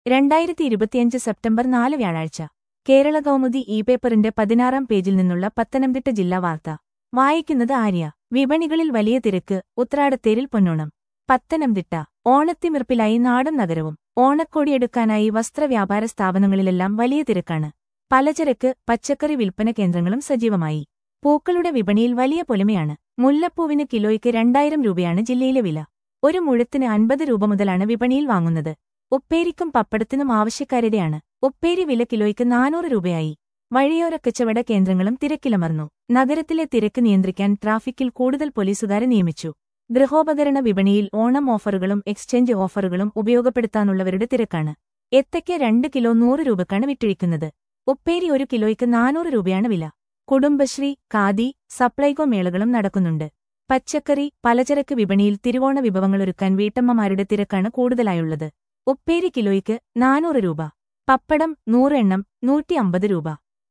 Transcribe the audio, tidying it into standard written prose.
2025 September 4 വ്യാഴാഴ്ച കേരള കൗമുദി പേപ്പറിന്റെ 16-ാം പേജിൽ നിന്നുള്ള പത്തനംതിട്ട ജില്ലാ വാർത്ത വായിക്കുന്നത് ആര്യ. വിപണികളിൽ വലിയ തിരക്ക്, ഉത്രാടത്തേരിൽ പൊന്നോണം. പത്തനംതിട്ട ഓണത്തിമിർപ്പിലായി നാടും നഗരവും. ഓണക്കോടിയെടുക്കാനായി വസ്ത്രവ്യാപാര സ്ഥാപനങ്ങളിലെല്ലാം വലിയ തിരക്കാണ്. പലചരക്ക്, പച്ചക്കറി വിൽപ്പന കേന്ദ്രങ്ങളും സജീവമായി. പൂക്കളുടെ വിപണിയിൽ വലിയ പൊലിമയാണ്. മുല്ലപ്പൂവിന് കിലോയ്ക്ക് 2000 രൂപയാണ് ജില്ലയിലെ വില. ഒരു മുഴത്തിന് 50 രൂപ മുതലാണ് വിപണിയിൽ വാങ്ങുന്നത്. ഉപ്പേരിക്കും പപ്പടത്തിനും ആവശ്യക്കാരുടെയാണ്. ഉപ്പേരി വില കിലോയ്ക്ക് 400 രൂപയായി. വഴിയോര കച്ചവട കേന്ദ്രങ്ങളും തിരക്കിലമർന്നു. നഗരത്തിലെ തിരക്ക് നിയന്ത്രിക്കാൻ ട്രാഫിക്കിൽ കൂടുതൽ പോലീസുകാരെ നിയമിച്ചു. ഗൃഹോപകരണ വിപണിയിൽ ഓണം ഓഫറുകളും എക്സ്ചേഞ്ച് ഓഫറുകളും ഉപയോഗപ്പെടുത്താനുള്ളവരുടെ തിരക്കാണ്. ഏത്തയ്ക്ക 2 കിലോ 100 രൂപക്കാണ് വിറ്റഴിക്കുന്നത്. ഉപ്പേരി 1 കിലോയ്ക്ക് 400 രൂപയാണ് വില. കുടുംബശ്രീ, ഖാദി, സപ്ലൈകോ മേളകളും നടക്കുന്നുണ്ട്. പച്ചക്കറി, പലചരക്ക് വിപണിയിൽ തിരുവോണ വിഭവങ്ങളൊരുക്കാൻ വീട്ടമ്മമാരുടെ തിരക്കാണ് കൂടുതലായുള്ളത്. ഉപ്പേരി കിലോയ്ക്ക് 400 രൂപ. പപ്പടം 100 എണ്ണം 150 രൂപ.